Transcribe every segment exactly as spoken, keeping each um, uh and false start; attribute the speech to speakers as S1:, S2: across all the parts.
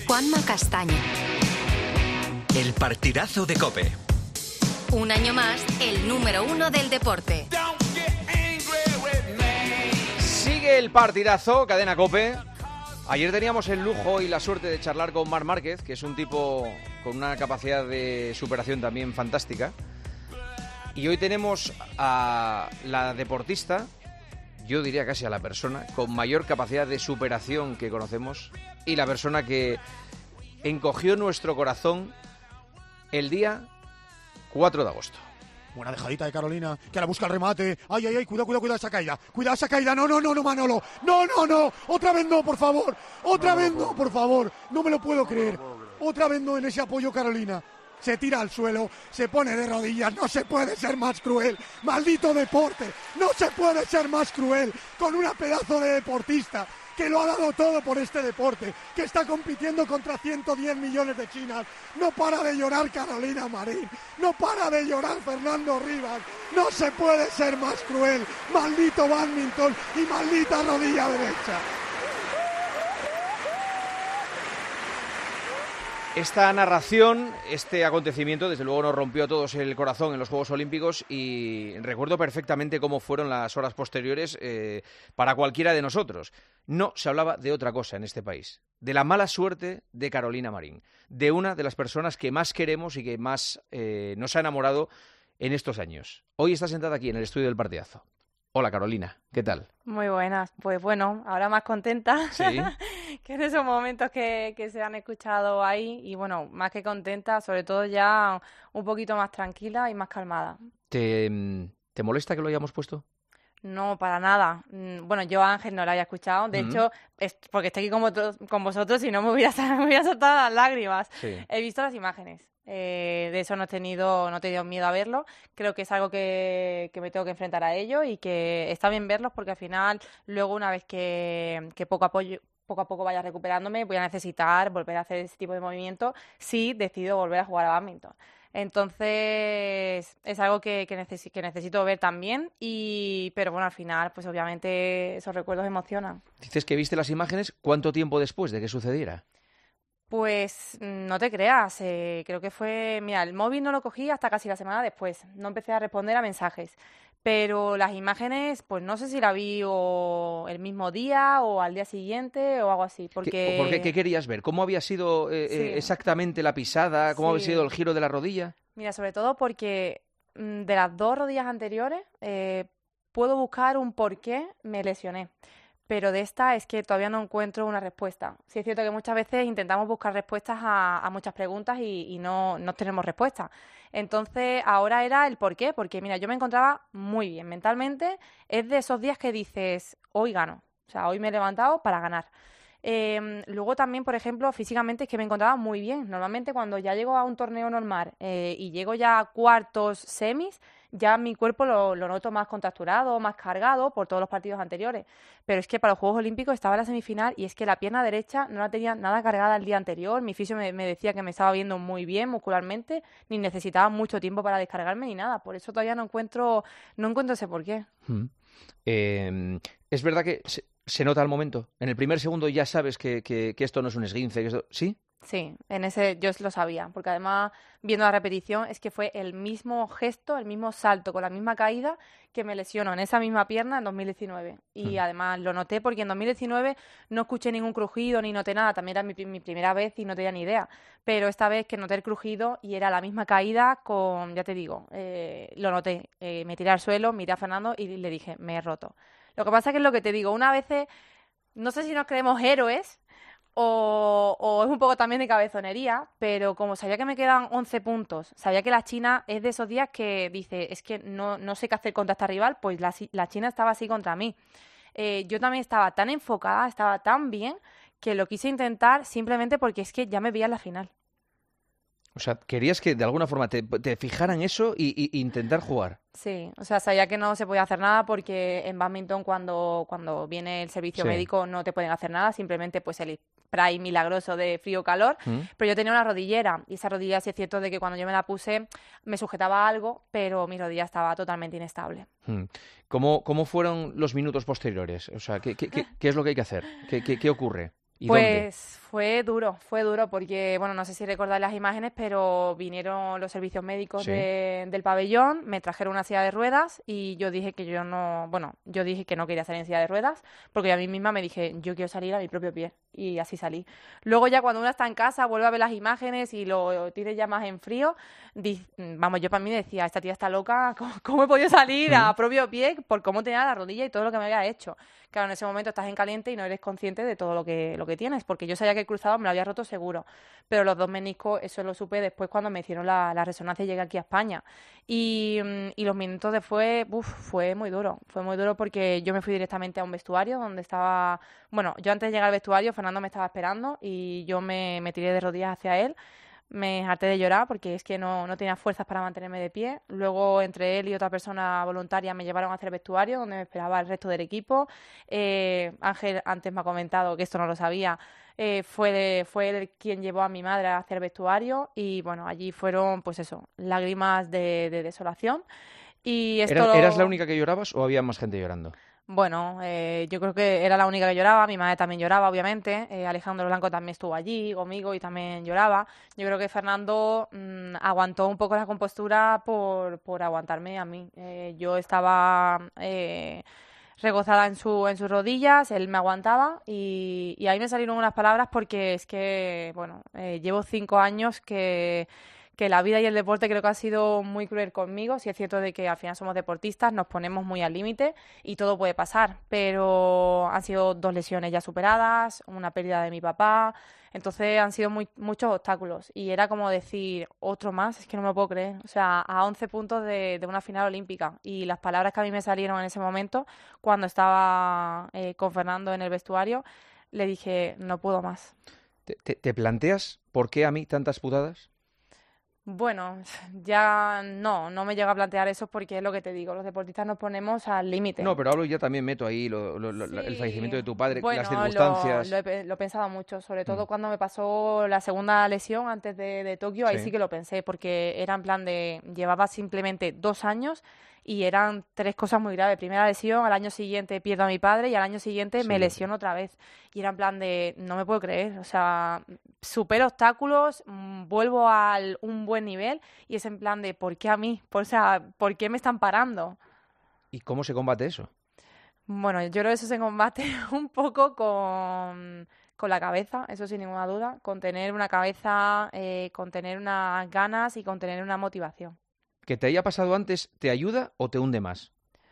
S1: Juanma Castaño.
S2: El partidazo de COPE.
S1: Un año más, el número uno del deporte.
S3: Sigue el partidazo, cadena COPE. Ayer teníamos el lujo y la suerte de charlar con Marc Márquez, que es un tipo con una capacidad de superación también fantástica. Y hoy tenemos a la deportista, yo diría casi a la persona, con mayor capacidad de superación que conocemos y la persona que encogió nuestro corazón el día cuatro de agosto.
S4: Buena dejadita de Carolina, que ahora busca el remate. Ay, ay, ay, cuidado, cuidado, cuidado esa caída. Cuidado esa caída. No, no, no, no, Manolo. No, no, no. Otra vez no, por favor. Otra vez no, por favor. No me lo puedo creer. Otra vez no en ese apoyo, Carolina. Se tira al suelo, se pone de rodillas. No se puede ser más cruel. Maldito deporte. No se puede ser más cruel con una pedazo de deportista que lo ha dado todo por este deporte, que está compitiendo contra ciento diez millones de chinas. No para de llorar Carolina Marín, no para de llorar Fernando Rivas. No se puede ser más cruel. Maldito bádminton y maldita rodilla derecha.
S3: Esta narración, este acontecimiento, desde luego nos rompió a todos el corazón en los Juegos Olímpicos y recuerdo perfectamente cómo fueron las horas posteriores eh, para cualquiera de nosotros. No se hablaba de otra cosa en este país, de la mala suerte de Carolina Marín, de una de las personas que más queremos y que más eh, nos ha enamorado en estos años. Hoy está sentada aquí en el estudio del partidazo. Hola Carolina, ¿qué tal?
S5: Muy buenas, pues bueno, ahora más contenta
S3: ¿Sí?
S5: que en esos momentos que, que se han escuchado ahí y bueno, más que contenta, sobre todo ya un poquito más tranquila y más calmada.
S3: ¿Te, te molesta que lo hayamos puesto?
S5: No, para nada. Bueno, yo a Ángel no lo había escuchado, de uh-huh. hecho, es porque estoy aquí con, vosotros, con vosotros y no me hubiera, me hubiera soltado las lágrimas.
S3: Sí.
S5: He visto las imágenes. Eh, de eso no he tenido no he tenido miedo a verlo. Creo que es algo que, que me tengo que enfrentar a ello y que está bien verlos porque al final luego una vez que, que poco a poco poco a poco vaya recuperándome voy a necesitar volver a hacer ese tipo de movimiento si decido volver a jugar a bádminton. Entonces es algo que, que, necesi- que necesito ver también y pero bueno, al final pues obviamente esos recuerdos emocionan.
S3: Dices que viste las imágenes, ¿cuánto tiempo después de que sucediera?
S5: Pues no te creas, eh, creo que fue... Mira, el móvil no lo cogí hasta casi la semana después, no empecé a responder a mensajes, pero las imágenes, pues no sé si la vi o el mismo día o al día siguiente o algo así, porque...
S3: ¿Qué, ¿por qué, ¿Qué querías ver? ¿Cómo había sido eh, sí. exactamente la pisada? ¿Cómo sí. había sido el giro de la rodilla?
S5: Mira, sobre todo porque de las dos rodillas anteriores eh, puedo buscar un por qué me lesioné. Pero de esta es que todavía no encuentro una respuesta. Sí es cierto que muchas veces intentamos buscar respuestas a, a muchas preguntas y, y no, no tenemos respuesta. Entonces, ahora era el por qué, porque mira, yo me encontraba muy bien mentalmente. Es de esos días que dices, hoy gano. O sea, hoy me he levantado para ganar. Eh, luego también, por ejemplo, físicamente es que me encontraba muy bien. Normalmente cuando ya llego a un torneo normal eh, y llego ya a cuartos, semis, ya mi cuerpo lo, lo noto más contracturado, más cargado por todos los partidos anteriores. Pero es que para los Juegos Olímpicos estaba en la semifinal y es que la pierna derecha no la tenía nada cargada el día anterior. Mi fisio me, me decía que me estaba viendo muy bien muscularmente, ni necesitaba mucho tiempo para descargarme ni nada. Por eso todavía no encuentro, no encuentro ese porqué.
S3: Hmm. Eh, es verdad que se, se nota al momento. En el primer segundo ya sabes que, que, que esto no es un esguince. Que esto... ¿Sí?
S5: Sí, en ese yo lo sabía, porque además, viendo la repetición, es que fue el mismo gesto, el mismo salto, con la misma caída que me lesionó en esa misma pierna en dos mil diecinueve. Y mm. además lo noté porque en dos mil diecinueve no escuché ningún crujido ni noté nada, también era mi, mi primera vez y no tenía ni idea. Pero esta vez que noté el crujido y era la misma caída con, ya te digo, eh, lo noté. Eh, me tiré al suelo, miré a Fernando y le dije, me he roto. Lo que pasa es que es lo que te digo, una vez, no sé si nos creemos héroes, O, o es un poco también de cabezonería, pero como sabía que me quedan once puntos, sabía que la China es de esos días que dice, es que no, no sé qué hacer contra esta rival, pues la, la China estaba así contra mí. Eh, yo también estaba tan enfocada, estaba tan bien, que lo quise intentar simplemente porque es que ya me veía en la final.
S3: O sea, querías que de alguna forma te, te fijaran eso y, y intentar jugar.
S5: Sí, o sea, sabía que no se podía hacer nada porque en bádminton cuando, cuando viene el servicio sí. médico no te pueden hacer nada, simplemente pues el spray milagroso de frío-calor, ¿Mm? Pero yo tenía una rodillera y esa rodilla sí es cierto de que cuando yo me la puse me sujetaba algo, pero mi rodilla estaba totalmente inestable.
S3: ¿Mm? ¿Cómo, cómo fueron los minutos posteriores? O sea, ¿qué, qué, qué, qué es lo que hay que hacer? ¿Qué, qué, qué ocurre? ¿Y
S5: Pues
S3: dónde?
S5: fue duro, fue duro porque, bueno, no sé si recordáis las imágenes, pero vinieron los servicios médicos
S3: Sí.
S5: de- del pabellón, me trajeron una silla de ruedas y yo dije que yo no, bueno, yo dije que no quería salir en silla de ruedas porque a mí misma me dije, yo quiero salir a mi propio pie y así salí. Luego ya cuando uno está en casa, vuelve a ver las imágenes y lo tiene ya más en frío, di- vamos, yo para mí decía, esta tía está loca, ¿cómo, cómo he podido salir a propio pie por cómo tenía la rodilla y todo lo que me había hecho? Claro, en ese momento estás en caliente y no eres consciente de todo lo que, lo que tienes, porque yo sabía que el cruzado me lo había roto seguro, pero los dos meniscos, eso lo supe después cuando me hicieron la, la resonancia y llegué aquí a España. Y, mm, y los minutos después, uf, fue muy duro, fue muy duro porque yo me fui directamente a un vestuario donde estaba, bueno, yo antes de llegar al vestuario, Fernando me estaba esperando y yo me, me tiré de rodillas hacia él. Me harté de llorar porque es que no, no tenía fuerzas para mantenerme de pie. Luego, entre él y otra persona voluntaria, me llevaron hacia el vestuario, donde me esperaba el resto del equipo. Eh, Ángel antes me ha comentado, que esto no lo sabía, eh, fue, de- fue él quien llevó a mi madre hacia el vestuario. Y bueno, allí fueron, pues eso, lágrimas de, de desolación. Y esto
S3: ¿Eras, eras la
S5: lo-
S3: única que llorabas o había más gente llorando?
S5: bueno, eh, yo creo que era la única que lloraba, mi madre también lloraba, obviamente, eh, Alejandro Blanco también estuvo allí conmigo y también lloraba. Yo creo que Fernando mm, aguantó un poco la compostura por, por aguantarme a mí. Eh, yo estaba eh, regozada en su, en sus rodillas, él me aguantaba y, y ahí me salieron unas palabras porque es que, bueno, eh, llevo cinco años que que la vida y el deporte creo que ha sido muy cruel conmigo. Sí es cierto de que al final somos deportistas, nos ponemos muy al límite y todo puede pasar, pero han sido dos lesiones ya superadas, una pérdida de mi papá, entonces han sido muy, muchos obstáculos y era como decir, otro más, es que no me lo puedo creer, o sea, a once puntos de, de una final olímpica y las palabras que a mí me salieron en ese momento cuando estaba eh, con Fernando en el vestuario, le dije, no puedo más.
S3: ¿Te, te- te planteas por qué a mí tantas putadas?
S5: Bueno, ya no, no me llega a plantear eso porque es lo que te digo, los deportistas nos ponemos al límite.
S3: No, pero hablo y ya también meto ahí lo- lo- lo- el
S5: Sí,
S3: fallecimiento de tu padre,
S5: bueno,
S3: las
S5: lo,
S3: circunstancias.
S5: lo he, pe- lo he pensado mucho, sobre todo
S3: Mm.
S5: cuando me pasó la segunda lesión antes de, de Tokio, ahí
S3: Sí.
S5: sí que lo pensé, porque era en plan de, llevaba simplemente dos años y eran tres cosas muy graves. Primera lesión, al año siguiente pierdo a mi padre y al año siguiente me
S3: Siguiente.
S5: lesiono otra vez. Y era en plan de, no me puedo creer, o sea, supero obstáculos, mm, vuelvo a un buen nivel y es en plan de, ¿por qué a mí? Por, o sea, ¿por qué me están parando?
S3: ¿Y cómo se combate eso?
S5: Bueno, yo creo que eso se combate un poco con, con la cabeza, eso sin ninguna duda, con tener una cabeza, eh, con tener unas ganas y con tener una motivación.
S3: ¿Que te haya pasado antes te ayuda o te hunde más?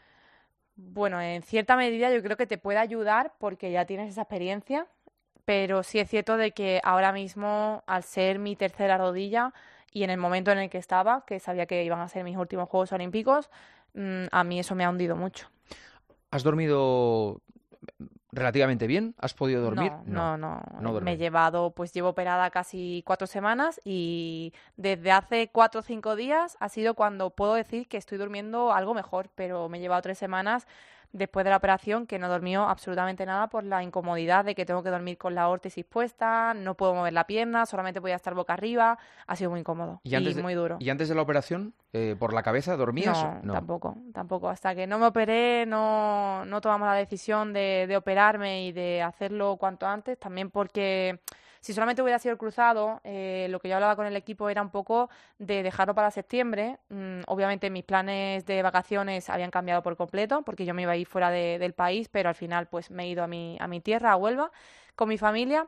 S5: Bueno, en cierta medida yo creo que te puede ayudar porque ya tienes esa experiencia, pero sí es cierto de que ahora mismo, al ser mi tercera rodilla y en el momento en el que estaba, que sabía que iban a ser mis últimos Juegos Olímpicos, mm, a mí eso me ha hundido mucho.
S3: ¿Has dormido relativamente bien? ¿Has podido dormir?
S5: No, no, no.
S3: no
S5: Me
S3: dormir.
S5: he llevado, pues llevo operada casi cuatro semanas y desde hace cuatro o cinco días ha sido cuando puedo decir que estoy durmiendo algo mejor, pero me he llevado tres semanas después de la operación que no dormió absolutamente nada por la incomodidad de que tengo que dormir con la órtesis puesta, no puedo mover la pierna, solamente podía estar boca arriba, ha sido muy incómodo
S3: ¿Y antes, de,
S5: muy duro.
S3: ¿Y antes de la operación, eh, por la cabeza, dormías?
S5: No,
S3: No.
S5: tampoco, tampoco. Hasta que no me operé, no, no tomamos la decisión de, de operarme y de hacerlo cuanto antes, también porque si solamente hubiera sido el cruzado, eh, lo que yo hablaba con el equipo era un poco de dejarlo para septiembre. Mm, obviamente mis planes de vacaciones habían cambiado por completo, porque yo me iba a ir fuera de- del país, pero al final pues me he ido a mi, a mi tierra, a Huelva, con mi familia.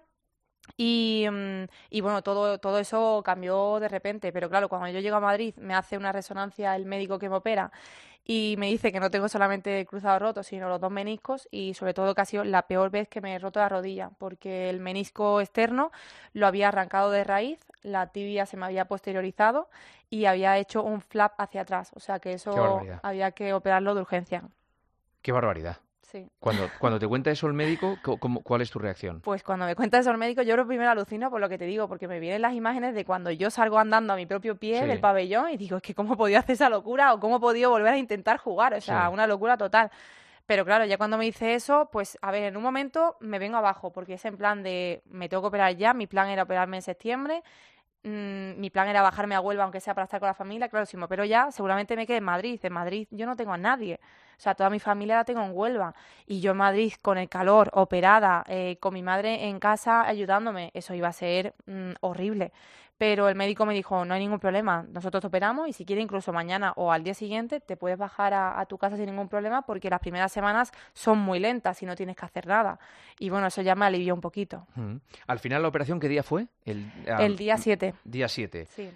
S5: Y, mm, y bueno, todo, todo eso cambió de repente, pero claro, cuando yo llego a Madrid me hace una resonancia el médico que me opera y me dice que no tengo solamente el cruzado roto, sino los dos meniscos y sobre todo que ha sido la peor vez que me he roto la rodilla, porque el menisco externo lo había arrancado de raíz, la tibia se me había posteriorizado y había hecho un flap hacia atrás, o sea que
S3: Qué
S5: eso
S3: barbaridad.
S5: había que operarlo de urgencia.
S3: Qué barbaridad.
S5: Sí.
S3: Cuando, cuando te cuenta eso el médico, co- cómo- ¿cuál es tu reacción?
S5: Pues cuando me cuenta eso el médico, yo lo primero alucino por lo que te digo, porque me vienen las imágenes de cuando yo salgo andando a mi propio pie
S3: Sí.
S5: del pabellón y digo, es que cómo he podido hacer esa locura o cómo he podido volver a intentar jugar, o sea,
S3: Sí.
S5: una locura total. Pero claro, ya cuando me dice eso, pues a ver, en un momento me vengo abajo, porque es en plan de, me tengo que operar ya, mi plan era operarme en septiembre, mm, mi plan era bajarme a Huelva, aunque sea para estar con la familia, claro, si me opero ya, seguramente me quede en Madrid, en Madrid yo no tengo a nadie. O sea, toda mi familia la tengo en Huelva. Y yo en Madrid, con el calor, operada, eh, con mi madre en casa ayudándome, eso iba a ser mm, horrible. Pero el médico me dijo, no hay ningún problema, nosotros te operamos y si quieres incluso mañana o al día siguiente te puedes bajar a, a tu casa sin ningún problema porque las primeras semanas son muy lentas y no tienes que hacer nada. Y bueno, eso ya me alivió un poquito.
S3: Mm. Al final, ¿la operación qué día fue? El, ah,
S5: el día siete.
S3: Día siete.
S5: Sí.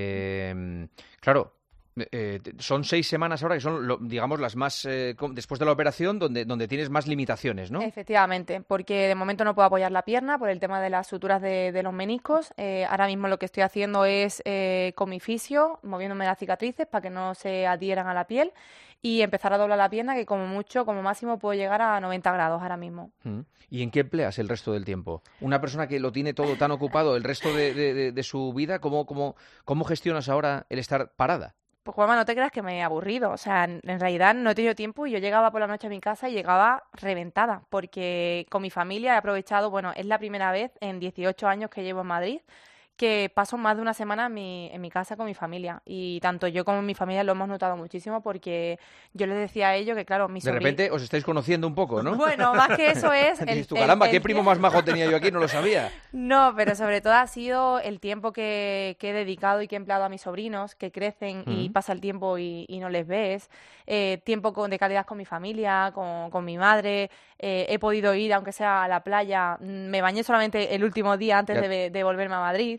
S3: Eh, claro. Eh, son seis semanas ahora que son, lo, digamos, las más, eh, después de la operación, donde, donde tienes más limitaciones, ¿no?
S5: Efectivamente, porque de momento no puedo apoyar la pierna por el tema de las suturas de, de los meniscos. Eh, ahora mismo lo que estoy haciendo es eh, con mi fisio, moviéndome las cicatrices para que no se adhieran a la piel y empezar a doblar la pierna, que como mucho, como máximo, puedo llegar a noventa grados ahora mismo.
S3: ¿Y en qué empleas el resto del tiempo? Una persona que lo tiene todo tan ocupado el resto de, de, de, de su vida, ¿cómo, cómo, ¿cómo gestionas ahora el estar parada?
S5: Pues Juanma, no te creas que me he aburrido, o sea, en, en realidad no he tenido tiempo y yo llegaba por la noche a mi casa y llegaba reventada, porque con mi familia he aprovechado, bueno, es la primera vez en dieciocho años que llevo en Madrid que paso más de una semana en mi, en mi casa con mi familia y tanto yo como mi familia lo hemos notado muchísimo porque yo les decía a ellos que, claro, mi
S3: De
S5: sobrin-
S3: repente os estáis conociendo un poco, ¿no?
S5: Bueno, más que eso es... el-
S3: Dices tú,
S5: el-
S3: caramba,
S5: el
S3: qué
S5: tie-
S3: primo más majo tenía yo aquí, no lo sabía.
S5: No, pero sobre todo ha sido el tiempo que, que he dedicado y que he empleado a mis sobrinos, que crecen y
S3: Mm.
S5: pasa el tiempo y, y no les ves. Eh, tiempo con, de calidad con mi familia, con, con mi madre. Eh, he podido ir, aunque sea a la playa. Mm, Me bañé solamente el último día antes
S3: Ya-
S5: de, de volverme a Madrid.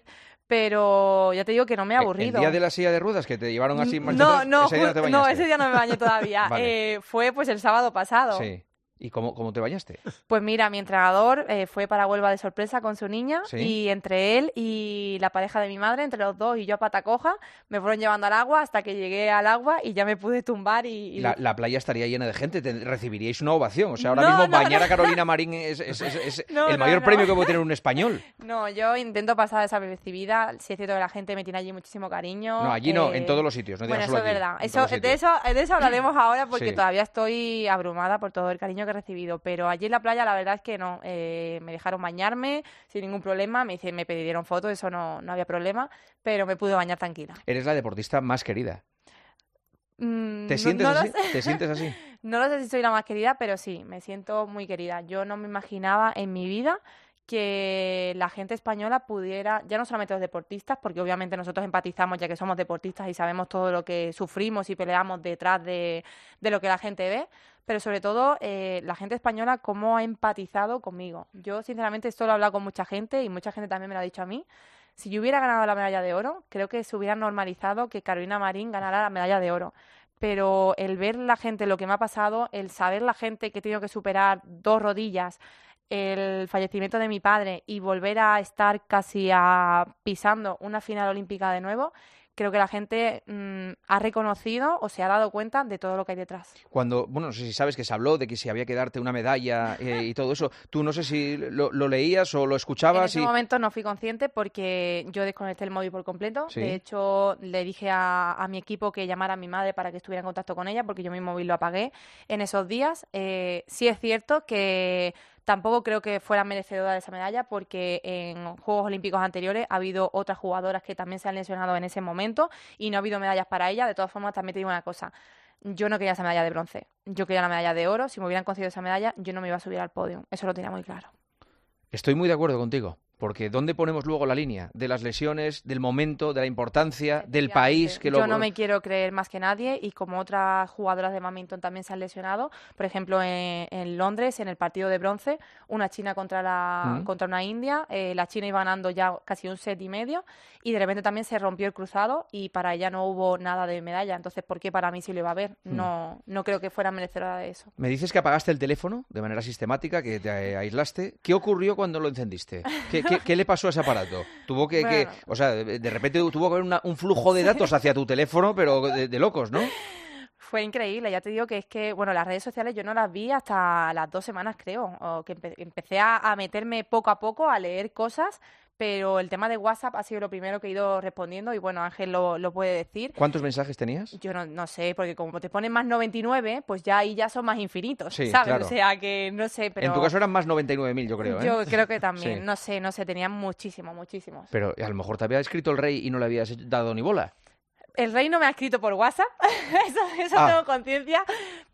S5: Pero ya te digo que no me he aburrido.
S3: El día de la silla de ruedas, que te llevaron así marcha
S5: No,
S3: atrás,
S5: no,
S3: ese día no te
S5: ju-
S3: bañaste.
S5: no, ese día no me bañé todavía.
S3: Vale.
S5: Eh, fue pues el sábado pasado.
S3: Sí. ¿Y cómo, cómo te bañaste?
S5: Pues mira, mi entrenador eh, fue para Huelva de sorpresa con su niña
S3: Sí.
S5: y entre él y la pareja de mi madre, entre los dos y yo a pata coja, me fueron llevando al agua hasta que llegué al agua y ya me pude tumbar y... y-
S3: La, la playa estaría llena de gente, te recibiríais una ovación. O sea, ahora
S5: No,
S3: mismo
S5: no,
S3: bañar
S5: no.
S3: a Carolina Marín es, es- es- es
S5: No,
S3: el
S5: no,
S3: mayor
S5: no.
S3: premio que puede tener un español.
S5: No, yo intento pasar desapercibida. Sí es cierto que la gente me tiene allí muchísimo cariño.
S3: No, allí no,
S5: eh,
S3: en todos los sitios, no
S5: Bueno,
S3: digas
S5: eso
S3: solo
S5: es
S3: aquí,
S5: verdad.
S3: en
S5: Eso,
S3: todos los
S5: de,
S3: sitios.
S5: eso, de eso hablaremos ahora porque
S3: Sí.
S5: todavía estoy abrumada por todo el cariño que he recibido. Pero allí en la playa la verdad es que no. eh, me dejaron bañarme sin ningún problema. Me, hice- me pidieron fotos, eso no, no había problema. Pero me pude bañar tranquila.
S3: Eres la deportista más querida.
S5: Mm,
S3: ¿Te
S5: no-
S3: sientes
S5: no lo
S3: así?
S5: sé.
S3: ¿Te sientes así?
S5: No lo sé si soy la más querida, pero sí, me siento muy querida. Yo no me imaginaba en mi vida que la gente española pudiera, ya no solamente los deportistas, porque obviamente nosotros empatizamos ya que somos deportistas y sabemos todo lo que sufrimos y peleamos detrás de, de lo que la gente ve, pero sobre todo eh, la gente española cómo ha empatizado conmigo. Yo sinceramente esto lo he hablado con mucha gente y mucha gente también me lo ha dicho a mí. Si yo hubiera ganado la medalla de oro, creo que se hubiera normalizado que Carolina Marín ganara la medalla de oro. Pero el ver la gente lo que me ha pasado, el saber la gente que he tenido que superar dos rodillas, el fallecimiento de mi padre y volver a estar casi a pisando una final olímpica de nuevo, creo que la gente mm, ha reconocido o se ha dado cuenta de todo lo que hay detrás.
S3: Cuando, bueno, no sé si sabes que se habló de que si había que darte una medalla eh, y todo eso, tú no sé si lo, lo leías o lo
S5: En
S3: escuchabas
S5: ese
S3: y...
S5: momento no fui consciente porque yo desconecté el móvil por completo.
S3: Sí.
S5: De hecho, le dije a, a mi equipo que llamara a mi madre para que estuviera en contacto con ella porque yo mi móvil lo apagué en esos días. Eh, sí es cierto que tampoco creo que fuera merecedora de esa medalla porque en Juegos Olímpicos anteriores ha habido otras jugadoras que también se han lesionado en ese momento y no ha habido medallas para ella. De todas formas, también te digo una cosa. Yo no quería esa medalla de bronce. Yo quería la medalla de oro. Si me hubieran concedido esa medalla, yo no me iba a subir al podio. Eso lo tenía muy claro.
S3: Estoy muy de acuerdo contigo, porque ¿dónde ponemos luego la línea? De las lesiones, del momento, de la importancia, del país que lo...
S5: Yo no me quiero creer más que nadie y como otras jugadoras de badminton también se han lesionado, por ejemplo en, en Londres, en el partido de bronce, una china contra la
S3: Mm.
S5: contra una india, eh, la china iba ganando ya casi un set y medio y de repente también se rompió el cruzado y para ella no hubo nada de medalla, entonces ¿por qué para mí sí lo iba a haber?
S3: Mm.
S5: No, no creo que fuera merecedora de eso.
S3: Me dices que apagaste el teléfono de manera sistemática, que te eh, aislaste. ¿Qué ocurrió cuando lo encendiste? ¿Qué, qué, qué le pasó a ese aparato? Tuvo que, que-
S5: Bueno.
S3: o sea, de, de repente tuvo que haber una- un flujo de datos hacia tu teléfono, pero de, de locos, ¿no?
S5: Fue increíble, ya te digo que es que, bueno, las redes sociales yo no las vi hasta las dos semanas, creo, o que empe- empecé a, a meterme poco a poco a leer cosas, pero el tema de WhatsApp ha sido lo primero que he ido respondiendo y, bueno, Ángel lo, lo puede decir.
S3: ¿Cuántos mensajes tenías?
S5: Yo no, no sé, porque como te ponen más noventa y nueve, pues ya ahí ya son más infinitos,
S3: Sí,
S5: ¿sabes?
S3: claro.
S5: O sea que no sé, pero...
S3: En tu caso eran más noventa y nueve mil, yo creo, ¿eh?
S5: Yo creo que también,
S3: Sí.
S5: no sé, no sé, tenían muchísimos, muchísimos.
S3: Pero a lo mejor te había escrito el rey y no le habías dado ni bola.
S5: El rey no me ha escrito por WhatsApp, eso, eso
S3: Ah.
S5: tengo conciencia,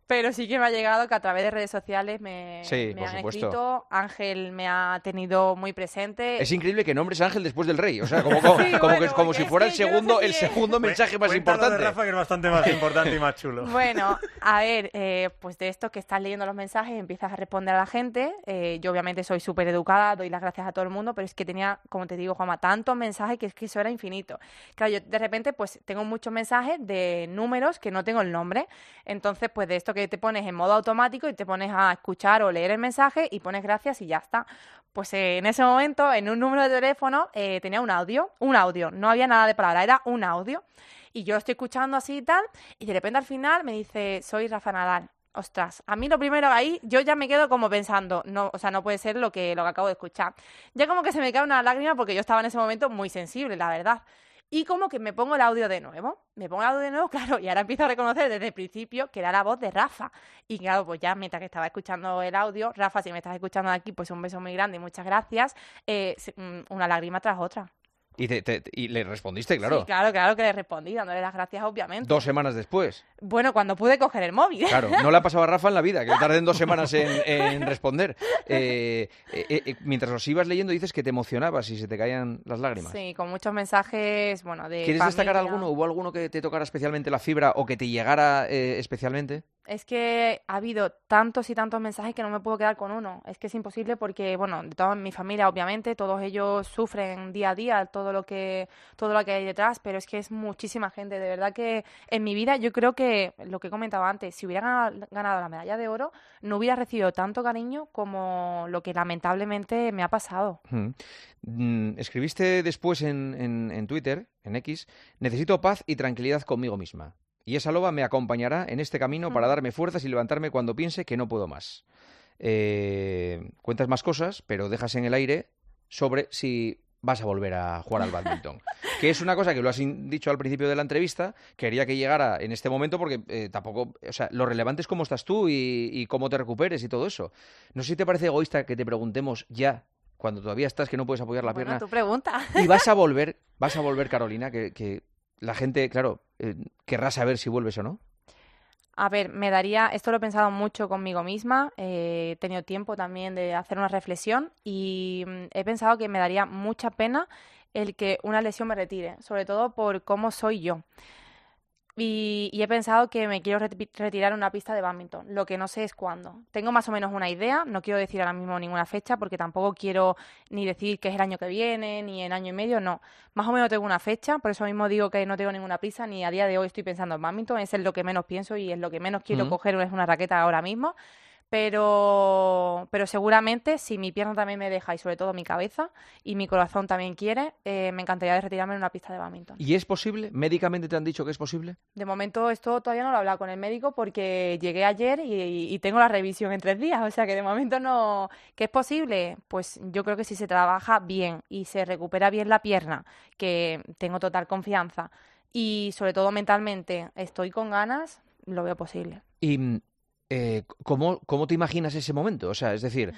S5: Pero sí que me ha llegado que a través de redes sociales me,
S3: Sí,
S5: me
S3: por
S5: han
S3: supuesto.
S5: escrito. Ángel me ha tenido muy presente.
S3: Es increíble que nombres a Ángel después del rey. O sea, como, como,
S5: Sí,
S3: como
S5: bueno,
S3: que es como
S5: porque
S3: si
S5: es
S3: fuera
S5: que
S3: el
S5: yo no
S3: segundo,
S5: sé
S3: el
S5: si es-
S3: segundo mensaje más
S6: Cuéntalo
S3: importante.
S6: de Rafa, que es bastante más importante y más chulo.
S5: Bueno, a ver, eh, pues de esto que estás leyendo los mensajes y empiezas a responder a la gente. eh, yo obviamente soy súper educada, doy las gracias a todo el mundo, pero es que tenía, como te digo, Juanma, tantos mensajes que es que eso era infinito. Claro, yo de repente pues tengo muchos mensajes de números que no tengo el nombre. Entonces, pues de esto que te pones en modo automático y te pones a escuchar o leer el mensaje y pones gracias y ya está. Pues eh, en ese momento, en un número de teléfono, eh, tenía un audio, un audio, no había nada de palabra, era un audio. Y yo estoy escuchando así y tal, y de repente al final me dice, soy Rafa Nadal. Ostras, a mí lo primero ahí, yo ya me quedo como pensando, no, o sea, no puede ser lo que, lo que acabo de escuchar. Ya como que se me cae una lágrima porque yo estaba en ese momento muy sensible, la verdad. Y como que me pongo el audio de nuevo, me pongo el audio de nuevo, claro, y ahora empiezo a reconocer desde el principio que era la voz de Rafa. Y claro, pues ya mientras que estaba escuchando el audio, Rafa, si me estás escuchando de aquí, pues un beso muy grande y muchas gracias, eh, se- mm, una lágrima tras otra.
S3: Y, te- te- y le respondiste, claro.
S5: Sí, claro, claro que le respondí, dándole las gracias, obviamente.
S3: Dos semanas después.
S5: Bueno, cuando pude coger el móvil.
S3: Claro, no le ha pasado a Rafa en la vida, que tarden dos semanas en, en responder. Eh, eh, eh, mientras los ibas leyendo dices que te emocionabas y se te caían las lágrimas.
S5: Sí, con muchos mensajes, bueno, de
S3: ¿Quieres destacar
S5: familia.
S3: alguno? ¿Hubo alguno que te tocara especialmente la fibra o que te llegara eh, especialmente?
S5: Es que ha habido tantos y tantos mensajes que no me puedo quedar con uno. Es que es imposible porque, bueno, de toda mi familia, obviamente, todos ellos sufren día a día todo lo que, todo lo que hay detrás, pero es que es muchísima gente. De verdad que en mi vida yo creo que, lo que he comentado antes, si hubiera ganado, ganado la medalla de oro, no hubiera recibido tanto cariño como lo que lamentablemente me ha pasado.
S3: Mm. Mm, escribiste después en, en- en Twitter, en X, necesito paz y tranquilidad conmigo misma. Y esa loba me acompañará en este camino para darme fuerzas y levantarme cuando piense que no puedo más. Eh, cuentas más cosas, pero dejas en el aire sobre si vas a volver a jugar al bádminton. Que es una cosa que lo has in- dicho al principio de la entrevista, quería que llegara en este momento porque eh, tampoco, o sea, lo relevante es cómo estás tú y, y cómo te recuperes y todo eso. No sé si te parece egoísta que te preguntemos ya, cuando todavía estás que no puedes apoyar la
S5: Bueno,
S3: pierna,
S5: tu pregunta.
S3: y vas a volver, vas a volver, Carolina, que, que la gente, claro, eh, querrá saber si vuelves o no.
S5: A ver, me daría, esto lo he pensado mucho conmigo misma, eh, he tenido tiempo también de hacer una reflexión y mm, he pensado que me daría mucha pena el que una lesión me retire, sobre todo por cómo soy yo. Y, y he pensado que me quiero reti- retirar en una pista de bádminton, lo que no sé es cuándo. Tengo más o menos una idea, no quiero decir ahora mismo ninguna fecha porque tampoco quiero ni decir que es el año que viene, ni en año y medio, no. Más o menos tengo una fecha, por eso mismo digo que no tengo ninguna prisa, ni a día de hoy estoy pensando en bádminton, es en lo que menos pienso y es lo que menos quiero
S3: Mm.
S5: coger es una raqueta ahora mismo. Pero, pero seguramente, si mi pierna también me deja y sobre todo mi cabeza y mi corazón también quiere, eh, me encantaría de retirarme en una pista de bádminton.
S3: ¿Y es posible? ¿Médicamente te han dicho que es posible?
S5: De momento esto todavía no lo he hablado con el médico porque llegué ayer y, y tengo la revisión en tres días, o sea que de momento no... ¿Qué es posible? Pues yo creo que si se trabaja bien y se recupera bien la pierna, que tengo total confianza y sobre todo mentalmente estoy con ganas, lo veo posible.
S3: ¿Y mm, eh, ¿cómo, cómo te imaginas ese momento? O sea, es decir...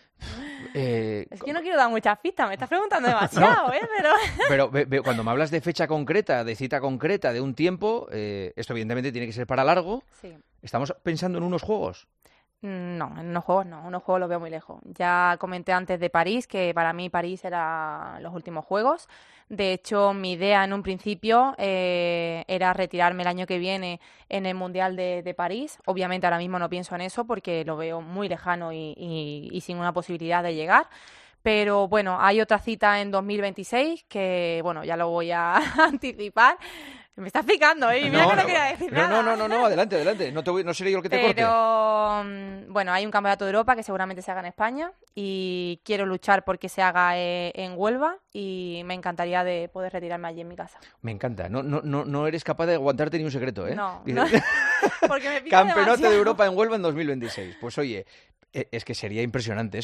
S3: eh,
S5: Es que no quiero dar muchas pistas, me estás preguntando demasiado, ¿eh? Pero...
S3: Pero ve- ve- cuando me hablas de fecha concreta, de cita concreta, de un tiempo, eh, esto evidentemente tiene que ser para largo.
S5: Sí.
S3: ¿Estamos pensando en unos juegos?
S5: No, en unos juegos no, unos juegos los veo muy lejos. Ya comenté antes de París, que para mí París era los últimos juegos. De hecho, mi idea en un principio eh, era retirarme el año que viene en el Mundial de, de París. Obviamente ahora mismo no pienso en eso porque lo veo muy lejano y, y- y sin una posibilidad de llegar. Pero bueno, hay otra cita en dos mil veintiséis que, bueno, ya lo voy a anticipar. Me estás picando, ¿eh? Y mira que no quería decir
S3: no,
S5: nada.
S3: no, no, no, no, adelante, adelante. No, te voy- no seré yo el que te corte.
S5: Pero mm, bueno, hay un campeonato de Europa que seguramente se haga en España y quiero luchar porque se haga eh, en Huelva y me encantaría de poder retirarme allí en mi casa.
S3: Me encanta. No, no, no, no eres capaz de aguantarte ni un secreto, ¿eh?
S5: No,
S3: Dices,
S5: no, porque me pica
S3: Campeonato
S5: demasiado.
S3: de Europa en Huelva en dos mil veintiséis. Pues oye, eh, es que sería impresionante eso.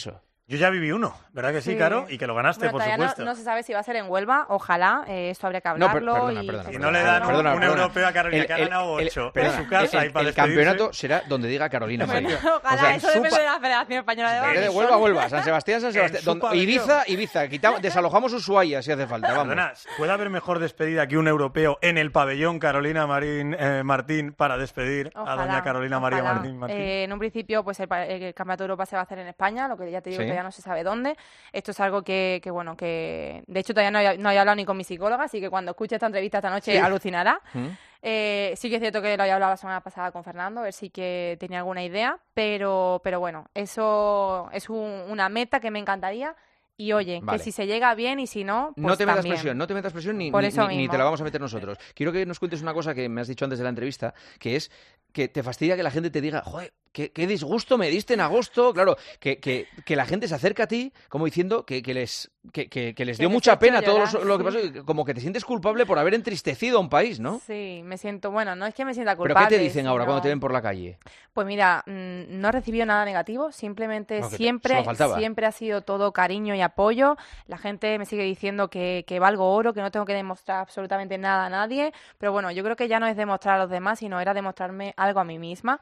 S6: Yo ya viví uno, ¿verdad que sí,
S5: Sí.
S6: Caro? Y que lo ganaste,
S5: Bueno,
S6: por
S5: todavía
S6: supuesto.
S5: No, no se sabe si va a ser en Huelva, ojalá, eh, esto habría que
S3: No,
S5: hablarlo.
S3: per- perdona,
S5: y
S3: perdona,
S5: que
S6: Si
S5: se
S6: no le
S5: haga,
S6: dan
S5: ¿no?
S3: Perdona,
S6: un
S3: perdona.
S6: europeo a Carolina, que ha ganado ocho en
S3: perdona,
S6: su casa
S3: el,
S6: y para
S3: el
S6: despedirse.
S3: campeonato será donde diga Carolina
S5: Bueno,
S3: Marín.
S5: ojalá,
S3: O sea,
S5: eso
S3: en su
S5: depende
S3: pa-
S5: de la Federación Española de
S3: Eh,
S5: Básquet.
S3: de Huelva, Huelva, San Sebastián, San
S6: En
S3: Sebastián.
S6: su
S3: Donde-
S6: pabellón.
S3: Ibiza, Ibiza. Quitamos, desalojamos Ushuaia si hace falta, vamos.
S6: Perdona, ¿puede haber mejor despedida que un europeo en el pabellón Carolina Marín eh, Martín para despedir a
S5: Ojalá,
S6: doña Carolina María
S5: ojalá.
S6: Martín Martín?
S5: Eh, en un principio, pues el, pa- el Campeonato de Europa se va a hacer en España, lo que ya te digo
S3: Sí.
S5: que ya no se sabe dónde. Esto es algo que, que, bueno, que de hecho todavía no había, no había hablado ni con mi psicóloga, así que cuando escuche esta entrevista esta noche
S3: Sí.
S5: alucinará.
S3: ¿Mm?
S5: Eh, sí que es cierto que lo había hablado la semana pasada con Fernando, a ver si que tenía alguna idea, pero, pero bueno, eso es un- una meta que me encantaría. Y oye,
S3: Vale.
S5: que si se llega bien y si no, pues
S3: No te metas
S5: también.
S3: presión, no te metas presión ni,
S5: Por
S3: ni-
S5: eso
S3: ni- ni
S5: mismo.
S3: te la vamos a meter nosotros. Quiero que nos cuentes una cosa que me has dicho antes de la entrevista, que es que te fastidia que la gente te diga, joder, qué, qué disgusto me diste en agosto. Claro, que, que, que la gente se acerca a ti como diciendo que, que les, que, que- que les
S5: Que
S3: dio
S5: les
S3: mucha
S5: ha hecho
S3: pena todo
S5: llorar,
S3: lo, lo que
S5: sí.
S3: pasó, y como que te sientes culpable por haber entristecido a un país, ¿no?
S5: Sí, me siento, bueno, no es que me sienta
S3: ¿Pero
S5: culpable.
S3: qué te dicen ahora
S5: sino-
S3: cuando te ven por la calle?
S5: Pues mira, mm, no he recibido nada negativo, simplemente
S3: No, que te-
S5: siempre,
S3: solo faltaba.
S5: siempre ha sido todo cariño y apoyo. La gente me sigue diciendo que, que valgo oro, que no tengo que demostrar absolutamente nada a nadie, pero bueno, yo creo que ya no es demostrar a los demás, sino era demostrarme algo a mí misma.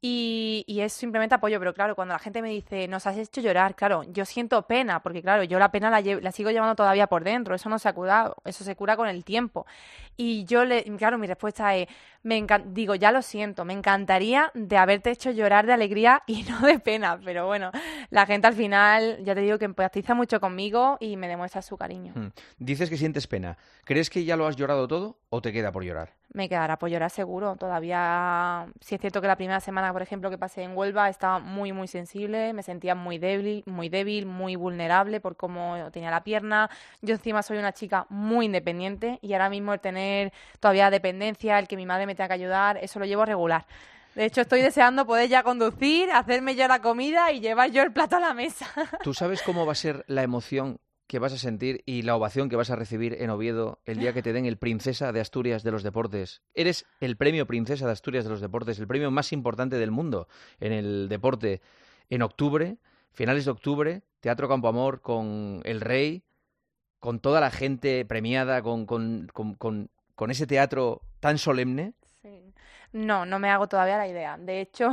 S5: Y, y es simplemente apoyo, pero claro, cuando la gente me dice, nos has hecho llorar, claro, yo siento pena, porque claro, yo la pena la, lle- la sigo llevando todavía por dentro, eso no se ha curado, eso se cura con el tiempo. Y yo, le, claro, mi respuesta es, me encan- digo, ya lo siento, me encantaría de haberte hecho llorar de alegría y no de pena, pero bueno, la gente al final, ya te digo que empatiza mucho conmigo y me demuestra su cariño.
S3: Mm. Dices que sientes pena. ¿Crees que ya lo has llorado todo o te queda por llorar?
S5: Me quedará por llorar seguro. Todavía, sí es cierto que la primera semana, por ejemplo, que pasé en Huelva, estaba muy, muy sensible, me sentía muy débil, muy débil, muy vulnerable por cómo tenía la pierna. Yo encima soy una chica muy independiente y ahora mismo el tener todavía dependencia, el que mi madre me tenga que ayudar, eso lo llevo regular. De hecho, estoy deseando poder ya conducir, hacerme yo la comida y llevar yo el plato a la mesa.
S3: ¿Tú sabes cómo va a ser la emoción que vas a sentir y la ovación que vas a recibir en Oviedo el día que te den el Princesa de Asturias de los Deportes? Eres el premio Princesa de Asturias de los Deportes, el premio más importante del mundo en el deporte. En octubre, finales de octubre, Teatro Campo Amor con El Rey, con toda la gente premiada, con, con, con, con, con ese teatro tan solemne.
S5: Sí. No, no me hago todavía la idea. De hecho,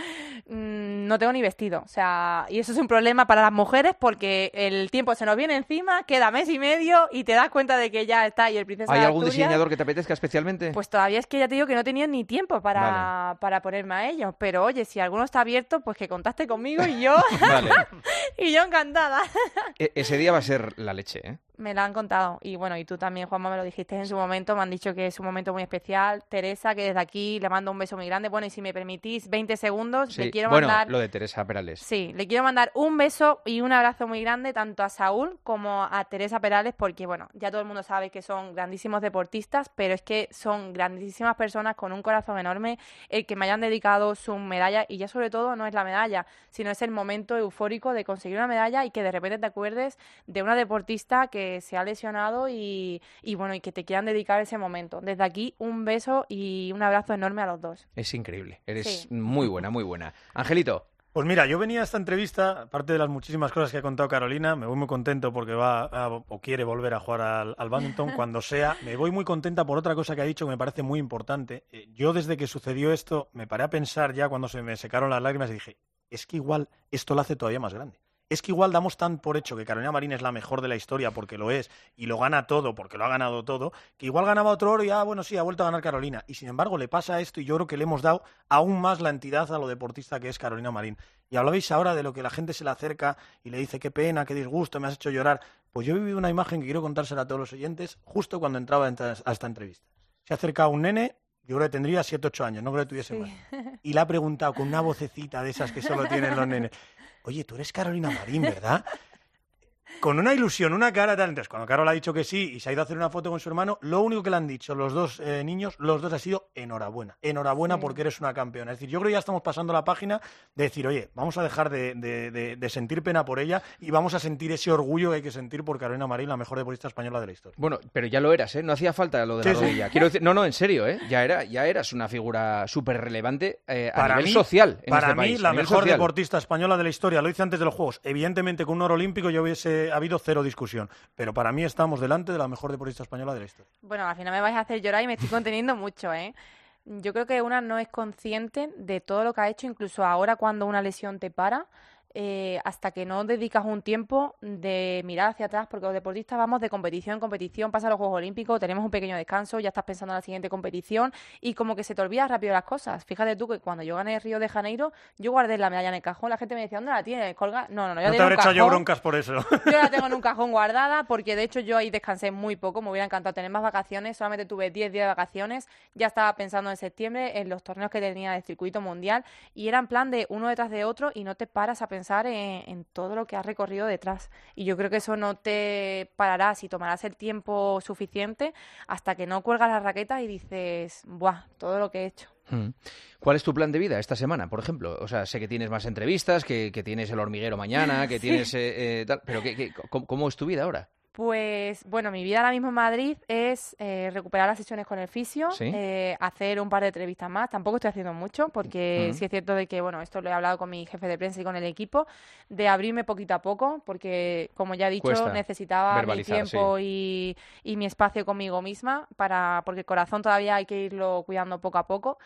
S5: no tengo ni vestido. O sea, y eso es un problema para las mujeres porque el tiempo se nos viene encima, queda mes y medio y te das cuenta de que ya está ahí el Princesa
S3: ¿Hay
S5: de
S3: algún
S5: Asturias.
S3: diseñador que te apetezca especialmente?
S5: Pues todavía es que ya te digo que no tenía ni tiempo para,
S3: Vale.
S5: para ponerme a ello. Pero oye, si alguno está abierto, pues que contacte conmigo y yo,
S3: Vale.
S5: y yo encantada.
S3: E- ese día va a ser la leche, ¿eh?
S5: Me lo han contado. Y bueno, y tú también, Juanma, me lo dijiste en su momento. Me han dicho que es un momento muy especial. Teresa, que desde aquí le mando un beso muy grande. Bueno, y si me permitís veinte segundos,
S3: Sí.
S5: le quiero
S3: Bueno,
S5: mandar...
S3: lo de Teresa Perales.
S5: Sí, le quiero mandar un beso y un abrazo muy grande tanto a Saúl como a Teresa Perales porque, bueno, ya todo el mundo sabe que son grandísimos deportistas, pero es que son grandísimas personas con un corazón enorme el que me hayan dedicado su medalla y ya sobre todo no es la medalla, sino es el momento eufórico de conseguir una medalla y que de repente te acuerdes de una deportista que se ha lesionado y, y bueno, y que te quieran dedicar ese momento. Desde aquí, un beso y un abrazo enorme a los dos.
S3: Es increíble. Eres
S5: Sí.
S3: muy buena, muy buena. Angelito.
S6: Pues mira, yo venía a esta entrevista, aparte de las muchísimas cosas que ha contado Carolina, me voy muy contento porque va a, o quiere volver a jugar al, al bádminton cuando sea. Me voy muy contenta por otra cosa que ha dicho que me parece muy importante. Eh, yo desde que sucedió esto me paré a pensar ya cuando se me secaron las lágrimas y dije, es que igual esto lo hace todavía más grande. Es que igual damos tan por hecho que Carolina Marín es la mejor de la historia porque lo es y lo gana todo porque lo ha ganado todo, que igual ganaba otro oro y ah, bueno, sí, ha vuelto a ganar Carolina. Y sin embargo le pasa esto y yo creo que le hemos dado aún más la entidad a lo deportista que es Carolina Marín. Y hablabais ahora de lo que la gente se le acerca y le dice qué pena, qué disgusto, me has hecho llorar. Pues yo he vivido una imagen que quiero contársela a todos los oyentes justo cuando entraba a esta entrevista. Se ha acercado un nene, yo creo que tendría siete ocho años, no creo que tuviese
S5: Sí.
S6: más. Y le ha preguntado con una vocecita de esas que solo tienen los nenes. Oye, tú eres Carolina Marín, ¿verdad? con una ilusión, una cara tal. Entonces, cuando Carol ha dicho que sí y se ha ido a hacer una foto con su hermano, lo único que le han dicho los dos eh, niños, los dos ha sido enhorabuena. Enhorabuena sí. porque eres una campeona. Es decir, yo creo que ya estamos pasando la página de decir, oye, vamos a dejar de, de, de, de sentir pena por ella y vamos a sentir ese orgullo que hay que sentir por Carolina Marín, la mejor deportista española de la historia.
S3: Bueno, pero ya lo eras, ¿eh? No hacía falta lo de la sí, rodilla. Sí. Quiero decir, no, no, en serio, ¿eh? Ya, era, ya eras una figura súper relevante eh, a nivel
S6: mí,
S3: social en
S6: Para
S3: este
S6: mí,
S3: país,
S6: la mejor
S3: social.
S6: deportista española de la historia. Lo hice antes de los Juegos. Evidentemente, con un oro olímpico ya hubiese habido cero discusión. Pero para mí estamos delante de la mejor deportista española de la historia.
S5: Bueno, al final me vais a hacer llorar y me estoy conteniendo mucho, ¿eh? Yo creo que una no es consciente de todo lo que ha hecho, incluso ahora cuando una lesión te para, eh, hasta que no dedicas un tiempo de mirar hacia atrás, porque los deportistas vamos de competición en competición, pasan los Juegos Olímpicos, tenemos un pequeño descanso, ya estás pensando en la siguiente competición y como que se te olvida rápido las cosas. Fíjate tú que cuando yo gané el Río de Janeiro, yo guardé la medalla en el cajón, la gente me decía, ¿dónde la tienes? ¿Colga? No, no, no, yo
S6: no te
S5: tengo
S6: habré
S5: un
S6: echado
S5: cajón,
S6: yo broncas por eso.
S5: Yo la tengo en un cajón guardada porque de hecho yo ahí descansé muy poco, me hubiera encantado tener más vacaciones, solamente tuve diez días de vacaciones, ya estaba pensando en septiembre en los torneos que tenía del circuito mundial y era en plan de uno detrás de otro y no te paras a pensar en, en todo lo que has recorrido detrás. Y yo creo que eso no te pararás y tomarás el tiempo suficiente hasta que no cuelgas las raquetas y dices, ¡buah! Todo lo que he hecho.
S3: ¿Cuál es tu plan de vida esta semana, por ejemplo? O sea, sé que tienes más entrevistas, que, que tienes el hormiguero mañana, que sí. tienes... Eh, eh, tal, pero ¿qué, qué, cómo, ¿cómo es tu vida ahora?
S5: Pues, bueno, mi vida ahora mismo en Madrid es eh, recuperar las sesiones con el fisio,
S3: ¿Sí?
S5: eh, hacer un par de entrevistas más. Tampoco estoy haciendo mucho, porque uh-huh. sí es cierto de que, bueno, esto lo he hablado con mi jefe de prensa y con el equipo, de abrirme poquito a poco, porque, como ya he dicho, Cuesta necesitaba mi tiempo sí. y, y mi espacio conmigo misma, para porque el corazón todavía hay que irlo cuidando poco a poco.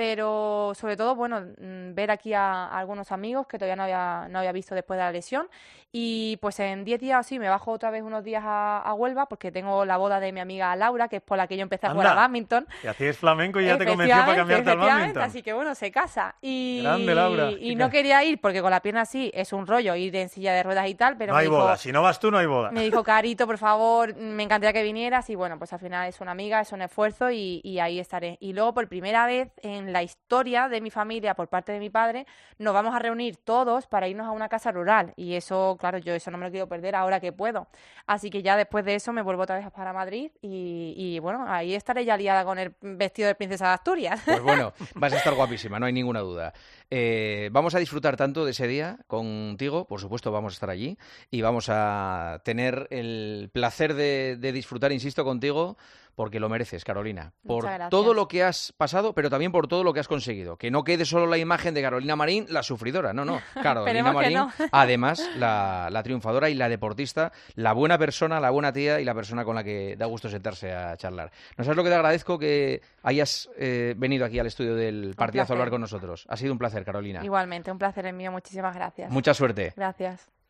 S5: Pero, sobre todo, bueno, ver aquí a, a algunos amigos que todavía no había, no había visto después de la lesión. Y, pues, en diez días o así me bajo otra vez unos días a, a Huelva, porque tengo la boda de mi amiga Laura, que es por la que yo empecé a jugar a bádminton.
S6: Y hacías flamenco y ya te convenció para cambiarte al bádminton.
S5: Así que, bueno, se casa. Y,
S6: Grande, Laura.
S5: Y no quería ir, porque con la pierna así es un rollo, ir en silla de ruedas y tal, pero
S6: no
S5: me
S6: hay
S5: dijo,
S6: boda, si no vas tú no hay boda.
S5: Me dijo, Carito, por favor, me encantaría que vinieras. Y, bueno, pues al final es una amiga, es un esfuerzo y, y ahí estaré. Y luego, por primera vez en la historia de mi familia, por parte de mi padre, nos vamos a reunir todos para irnos a una casa rural y eso, claro, yo eso no me lo quiero perder ahora que puedo, así que ya después de eso me vuelvo otra vez para Madrid y, y bueno, ahí estaré ya liada con el vestido de princesa de Asturias.
S3: Pues bueno, vas a estar guapísima, no hay ninguna duda. Eh, vamos a disfrutar tanto de ese día contigo, por supuesto vamos a estar allí y vamos a tener el placer de, de disfrutar, insisto, contigo, porque lo mereces, Carolina, por todo lo que has pasado, pero también por todo lo que has conseguido. Que no quede solo la imagen de Carolina Marín, la sufridora, no, no. Carolina Marín, no. Además, la, la triunfadora y la deportista, la buena persona, la buena tía y la persona con la que da gusto sentarse a charlar. ¿No sabes lo que te agradezco? Que hayas eh, venido aquí al estudio del Partidazo a hablar con nosotros. Ha sido un placer, Carolina.
S5: Igualmente, un placer es mío. Muchísimas gracias.
S3: Mucha suerte.
S5: Gracias.